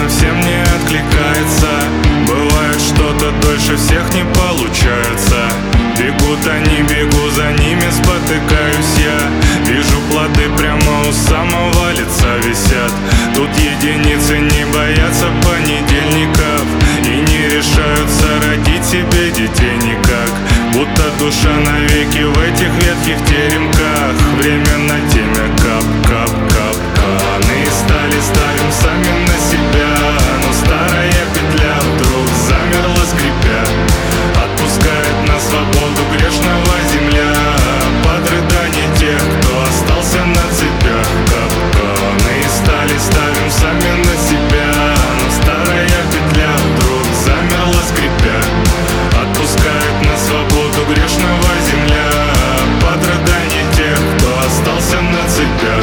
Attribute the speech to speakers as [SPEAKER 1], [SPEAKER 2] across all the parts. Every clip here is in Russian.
[SPEAKER 1] совсем не откликается. Бывает, что-то дольше всех не получается. Бегут они, бегу за ними, спотыкаюсь я. Вижу плоды прямо у самого лица висят. Тут единицы не боятся понедельников и не решаются родить себе детей никак. Будто душа навеки в этих ветхих теремках. Время на теме кап-кап-кап. Каны стали, ставим сами на себя. Но старая петля вдруг замерла, скрипя. Отпускает на свободу грешного земля. Под рыдание тех, кто остался на цепях. Капканы стали, ставим сами на себя. Но старая петля вдруг замерла, скрипя. Отпускает на свободу грешного земля. Под рыдание тех, кто остался на цепях.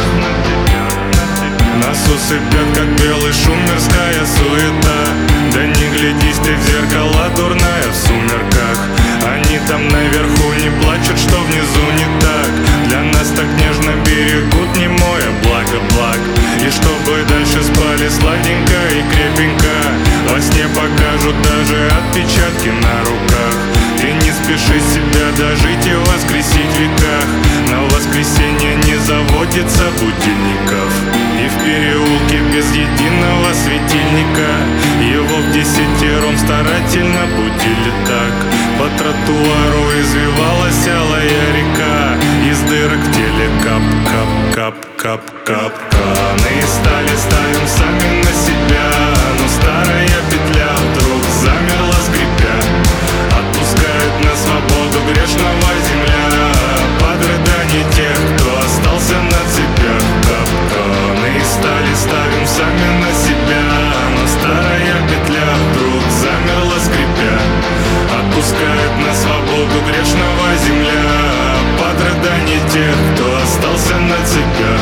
[SPEAKER 1] Нас усыпят, как белый шум, мирская суета. Да не глядись ты в зеркала, дурная в сумерках. Они там наверху не плачут, что внизу не так. Для нас так нежно берегут немое благо благ. И чтобы дальше спали сладенько и крепенько. Во сне покажут даже отпечатки на руках. Ты не спеши себя дожить и воскресить в веках. На воскресенье не заводится будильников. И в переулке без единого светильника. Его в 10 старательно будили так. По тротуару извивалась алая река. Из дырок в теле кап-кап-кап-кап-кап. Каны стали, ставим сами на себя. Но старая петля вдруг замерла, скрипя. Отпускает на свободу грешного земля. Под рыдание тех, кто остался на цепях. Капканы стали, ставим сами на себя. Но старая петля вдруг замерла, скрипя. Отпускает на свободу грешного земля. Под рыдание тех, кто остался на цепях.